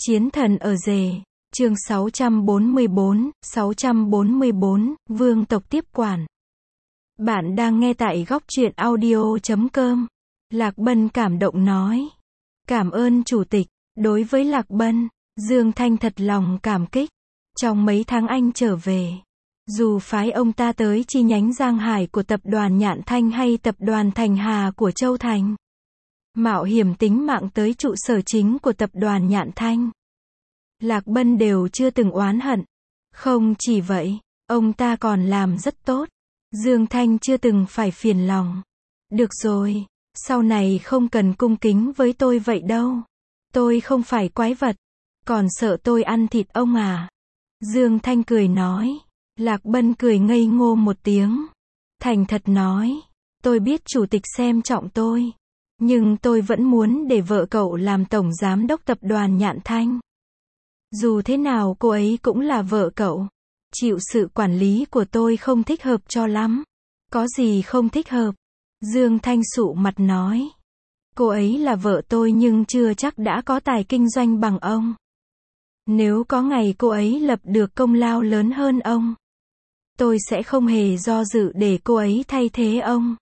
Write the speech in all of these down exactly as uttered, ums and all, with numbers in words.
Chiến thần ở rể, chương sáu trăm bốn mươi bốn, sáu trăm bốn mươi bốn, vương tộc tiếp quản. Bạn đang nghe tại góc truyện audio chấm com. Lạc Bân cảm động nói. Cảm ơn chủ tịch. Đối với Lạc Bân, Dương Thanh thật lòng cảm kích. Trong mấy tháng anh trở về, dù phái ông ta tới chi nhánh Giang Hải của tập đoàn Nhạn Thanh hay tập đoàn Thành Hà của Châu Thành, mạo hiểm tính mạng tới trụ sở chính của tập đoàn Nhạn Thanh, Lạc Bân đều chưa từng oán hận. Không chỉ vậy, ông ta còn làm rất tốt. Dương Thanh chưa từng phải phiền lòng. Được rồi, sau này không cần cung kính với tôi vậy đâu. Tôi không phải quái vật. Còn sợ tôi ăn thịt ông à? Dương Thanh cười nói. Lạc Bân cười ngây ngô một tiếng. Thành thật nói. Tôi biết chủ tịch xem trọng tôi. Nhưng tôi vẫn muốn để vợ cậu làm tổng giám đốc tập đoàn Nhạn Thanh. Dù thế nào cô ấy cũng là vợ cậu. Chịu sự quản lý của tôi không thích hợp cho lắm. Có gì không thích hợp? Dương Thanh sụ mặt nói. Cô ấy là vợ tôi nhưng chưa chắc đã có tài kinh doanh bằng ông. Nếu có ngày cô ấy lập được công lao lớn hơn ông, tôi sẽ không hề do dự để cô ấy thay thế ông.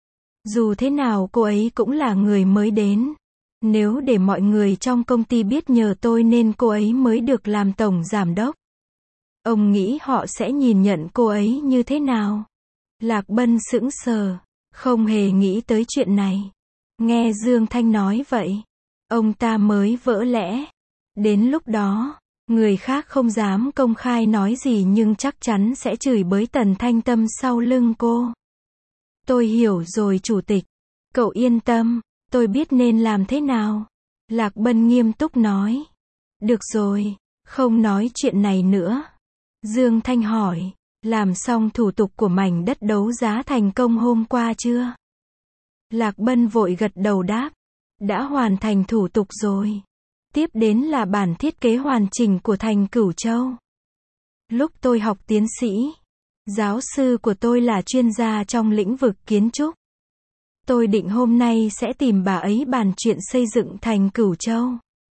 Dù thế nào cô ấy cũng là người mới đến. Nếu để mọi người trong công ty biết nhờ tôi nên cô ấy mới được làm tổng giám đốc, ông nghĩ họ sẽ nhìn nhận cô ấy như thế nào? Lạc Bân sững sờ, không hề nghĩ tới chuyện này. Nghe Dương Thanh nói vậy, ông ta mới vỡ lẽ. Đến lúc đó, người khác không dám công khai nói gì nhưng chắc chắn sẽ chửi bới Tần Thanh Tâm sau lưng cô. Tôi hiểu rồi chủ tịch. Cậu yên tâm, tôi biết nên làm thế nào. Lạc Bân nghiêm túc nói. Được rồi, không nói chuyện này nữa. Dương Thanh hỏi, làm xong thủ tục của mảnh đất đấu giá thành công hôm qua chưa? Lạc Bân vội gật đầu đáp. Đã hoàn thành thủ tục rồi. Tiếp đến là bản thiết kế hoàn chỉnh của thành Cửu Châu. Lúc tôi học tiến sĩ, giáo sư của tôi là chuyên gia trong lĩnh vực kiến trúc. Tôi định hôm nay sẽ tìm bà ấy bàn chuyện xây dựng thành Cửu Châu.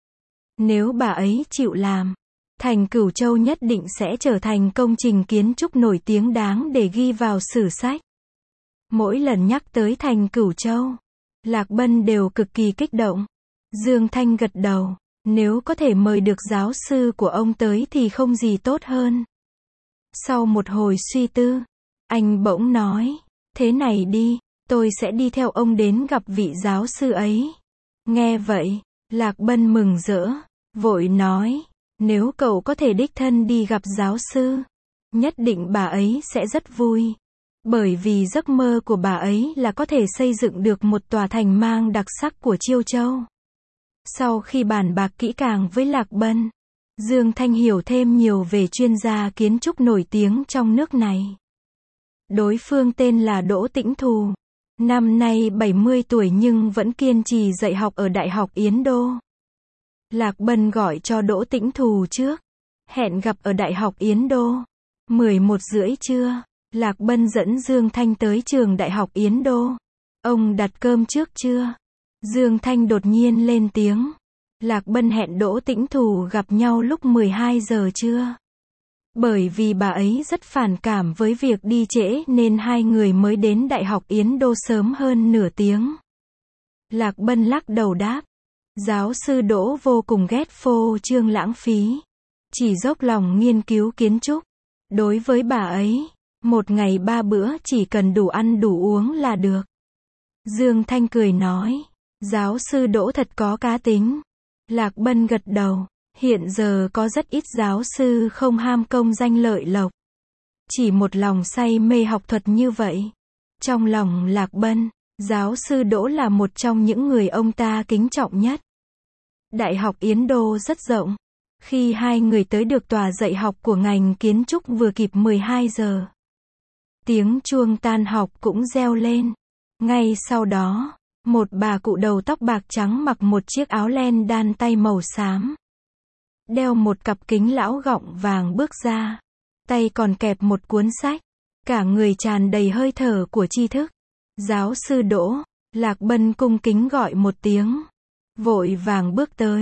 Nếu bà ấy chịu làm, thành Cửu Châu nhất định sẽ trở thành công trình kiến trúc nổi tiếng đáng để ghi vào sử sách. Mỗi lần nhắc tới thành Cửu Châu, Lạc Bân đều cực kỳ kích động. Dương Thanh gật đầu. Nếu có thể mời được giáo sư của ông tới thì không gì tốt hơn. Sau một hồi suy tư, anh bỗng nói, thế này đi, tôi sẽ đi theo ông đến gặp vị giáo sư ấy. Nghe vậy, Lạc Bân mừng rỡ, vội nói, nếu cậu có thể đích thân đi gặp giáo sư, nhất định bà ấy sẽ rất vui. Bởi vì giấc mơ của bà ấy là có thể xây dựng được một tòa thành mang đặc sắc của Chiêu Châu. Sau khi bàn bạc kỹ càng với Lạc Bân, Dương Thanh hiểu thêm nhiều về chuyên gia kiến trúc nổi tiếng trong nước này. Đối phương tên là Đỗ Tĩnh Thù. Năm nay bảy mươi tuổi nhưng vẫn kiên trì dạy học ở Đại học Yến Đô. Lạc Bân gọi cho Đỗ Tĩnh Thù trước. Hẹn gặp ở Đại học Yến Đô. mười một rưỡi trưa, Lạc Bân dẫn Dương Thanh tới trường Đại học Yến Đô. Ông đặt cơm trước chưa? Dương Thanh đột nhiên lên tiếng. Lạc Bân hẹn Đỗ Tĩnh Thù gặp nhau lúc mười hai giờ trưa. Bởi vì bà ấy rất phản cảm với việc đi trễ nên hai người mới đến Đại học Yến Đô sớm hơn nửa tiếng. Lạc Bân lắc đầu đáp. Giáo sư Đỗ vô cùng ghét phô trương lãng phí. Chỉ dốc lòng nghiên cứu kiến trúc. Đối với bà ấy, một ngày ba bữa chỉ cần đủ ăn đủ uống là được. Dương Thanh cười nói. Giáo sư Đỗ thật có cá tính. Lạc Bân gật đầu. Hiện giờ có rất ít giáo sư không ham công danh lợi lộc. Chỉ một lòng say mê học thuật như vậy. Trong lòng Lạc Bân, giáo sư Đỗ là một trong những người ông ta kính trọng nhất. Đại học Yến Đô rất rộng. Khi hai người tới được tòa dạy học của ngành kiến trúc vừa kịp mười hai giờ. Tiếng chuông tan học cũng reo lên. Ngay sau đó, một bà cụ đầu tóc bạc trắng mặc một chiếc áo len đan tay màu xám, đeo một cặp kính lão gọng vàng bước ra. Tay còn kẹp một cuốn sách. Cả người tràn đầy hơi thở của tri thức. Giáo sư Đỗ. Lạc Bân cung kính gọi một tiếng. Vội vàng bước tới.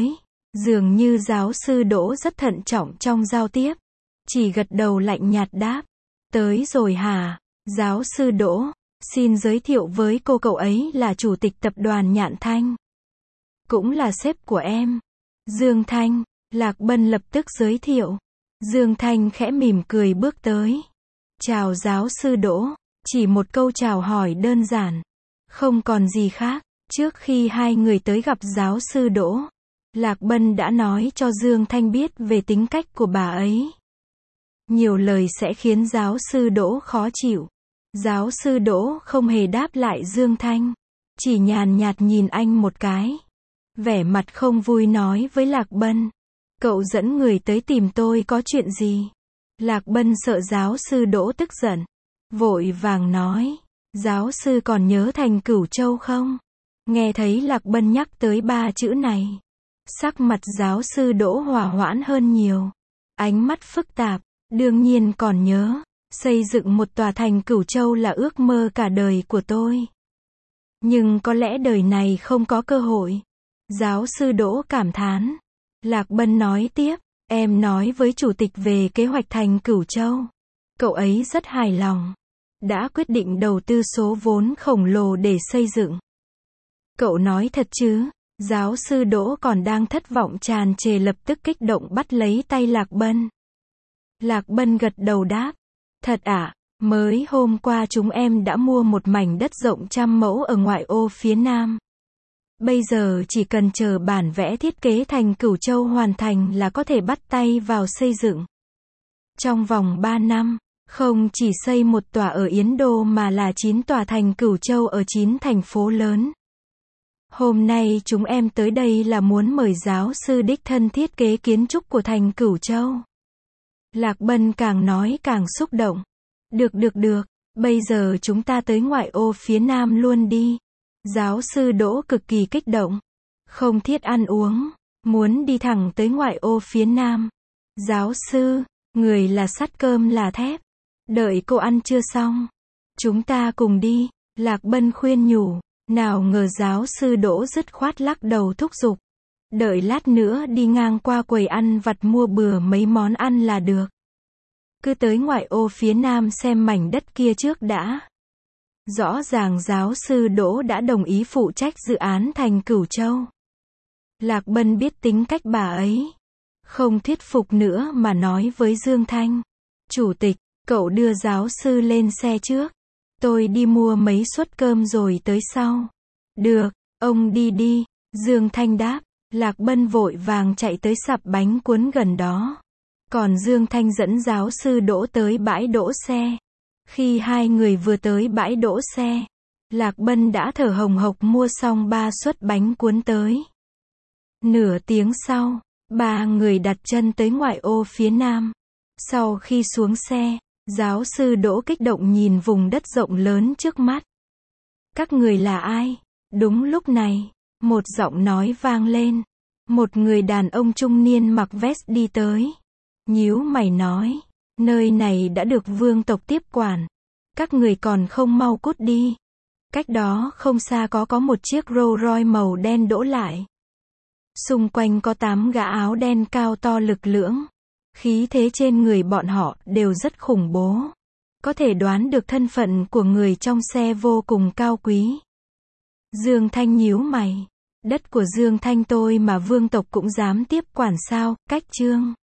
Dường như giáo sư Đỗ rất thận trọng trong giao tiếp. Chỉ gật đầu lạnh nhạt đáp. Tới rồi hả? Giáo sư Đỗ, xin giới thiệu với cô, cậu ấy là chủ tịch tập đoàn Nhạn Thanh. Cũng là sếp của em. Dương Thanh, Lạc Bân lập tức giới thiệu. Dương Thanh khẽ mỉm cười bước tới. Chào giáo sư Đỗ, chỉ một câu chào hỏi đơn giản. Không còn gì khác. Trước khi hai người tới gặp giáo sư Đỗ, Lạc Bân đã nói cho Dương Thanh biết về tính cách của bà ấy. Nhiều lời sẽ khiến giáo sư Đỗ khó chịu. Giáo sư Đỗ không hề đáp lại Dương Thanh. Chỉ nhàn nhạt nhìn anh một cái. Vẻ mặt không vui nói với Lạc Bân. Cậu dẫn người tới tìm tôi có chuyện gì? Lạc Bân sợ giáo sư Đỗ tức giận. Vội vàng nói. Giáo sư còn nhớ Thành Cửu Châu không? Nghe thấy Lạc Bân nhắc tới ba chữ này. Sắc mặt giáo sư Đỗ hòa hoãn hơn nhiều. Ánh mắt phức tạp. Đương nhiên còn nhớ. Xây dựng một tòa thành Cửu Châu là ước mơ cả đời của tôi. Nhưng có lẽ đời này không có cơ hội. Giáo sư Đỗ cảm thán. Lạc Bân nói tiếp. Em nói với chủ tịch về kế hoạch thành Cửu Châu. Cậu ấy rất hài lòng. Đã quyết định đầu tư số vốn khổng lồ để xây dựng. Cậu nói thật chứ? Giáo sư Đỗ còn đang thất vọng tràn trề lập tức kích động bắt lấy tay Lạc Bân. Lạc Bân gật đầu đáp. Thật ạ, à, mới hôm qua chúng em đã mua một mảnh đất rộng trăm mẫu ở ngoại ô phía nam. Bây giờ chỉ cần chờ bản vẽ thiết kế thành Cửu Châu hoàn thành là có thể bắt tay vào xây dựng. Trong vòng ba năm, không chỉ xây một tòa ở Yến Đô mà là chín tòa thành Cửu Châu ở chín thành phố lớn. Hôm nay chúng em tới đây là muốn mời giáo sư đích thân thiết kế kiến trúc của thành Cửu Châu. Lạc Bân càng nói càng xúc động. Được được được, bây giờ chúng ta tới ngoại ô phía nam luôn đi. Giáo sư Đỗ cực kỳ kích động. Không thiết ăn uống, muốn đi thẳng tới ngoại ô phía nam. Giáo sư, người là sắt cơm là thép. Đợi cô ăn chưa xong. Chúng ta cùng đi, Lạc Bân khuyên nhủ. Nào ngờ giáo sư Đỗ dứt khoát lắc đầu thúc giục. Đợi lát nữa đi ngang qua quầy ăn vặt mua bừa mấy món ăn là được. Cứ tới ngoại ô phía nam xem mảnh đất kia trước đã. Rõ ràng giáo sư Đỗ đã đồng ý phụ trách dự án thành Cửu Châu. Lạc Bân biết tính cách bà ấy. Không thuyết phục nữa mà nói với Dương Thanh. Chủ tịch, cậu đưa giáo sư lên xe trước. Tôi đi mua mấy suất cơm rồi tới sau. Được, ông đi đi. Dương Thanh đáp. Lạc Bân vội vàng chạy tới sạp bánh cuốn gần đó. Còn Dương Thanh dẫn giáo sư Đỗ tới bãi đỗ xe. Khi hai người vừa tới bãi đỗ xe, Lạc Bân đã thở hồng hộc mua xong ba suất bánh cuốn tới. Nửa tiếng sau, ba người đặt chân tới ngoại ô phía nam. Sau khi xuống xe, giáo sư Đỗ kích động nhìn vùng đất rộng lớn trước mắt. Các người là ai? Đúng lúc này, một giọng nói vang lên. Một người đàn ông trung niên mặc vest đi tới. Nhíu mày nói, nơi này đã được vương tộc tiếp quản. Các người còn không mau cút đi. Cách đó không xa có có một chiếc Rolls Royce màu đen đỗ lại. Xung quanh có tám gã áo đen cao to lực lưỡng. Khí thế trên người bọn họ đều rất khủng bố. Có thể đoán được thân phận của người trong xe vô cùng cao quý. Dương Thanh nhíu mày. Đất của Dương Thanh tôi mà vương tộc cũng dám tiếp quản sao? Cách chương